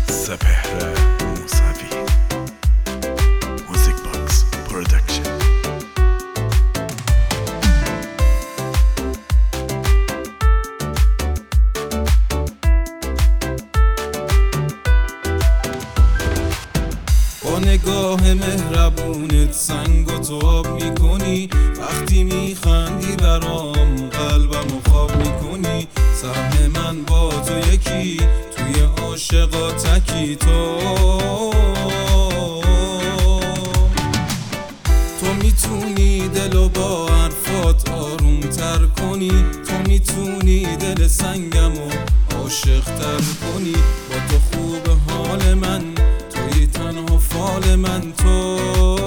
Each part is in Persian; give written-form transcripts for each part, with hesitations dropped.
سپهر موسوی موزیک باکس پرودکشن. با نگاه مهربونت سنگ و تو آب میکنی، وقتی میخندی برام قلبمو خواب میکنی. سهم من با تو یکی، توی عاشقا تکی. تو میتونی دلو با حرفات آروم تر کنی، تو میتونی دل سنگمو عاشق تر کنی. با تو خوب حال من، توی تنها فال من. تو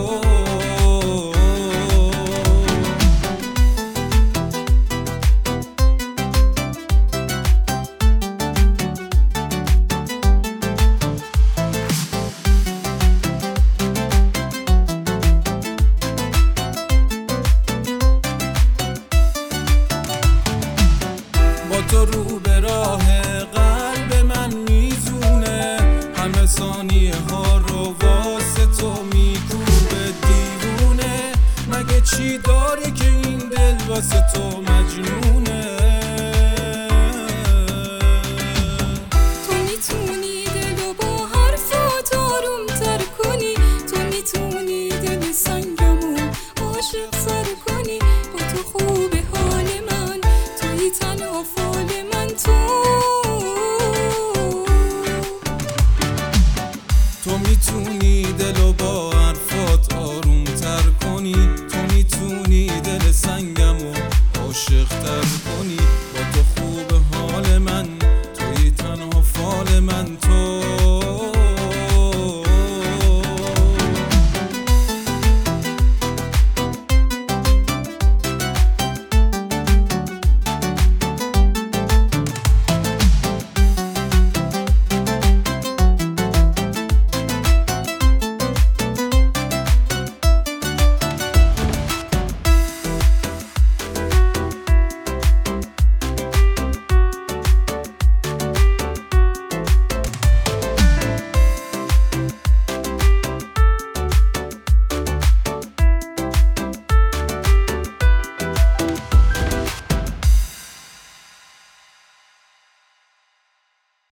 تو رو به راه قلب من میزونه، همه ثانیه ها رو واسه تو میکوبه دیوونه. مگه چی داره که این دل واسه تو مجنونه؟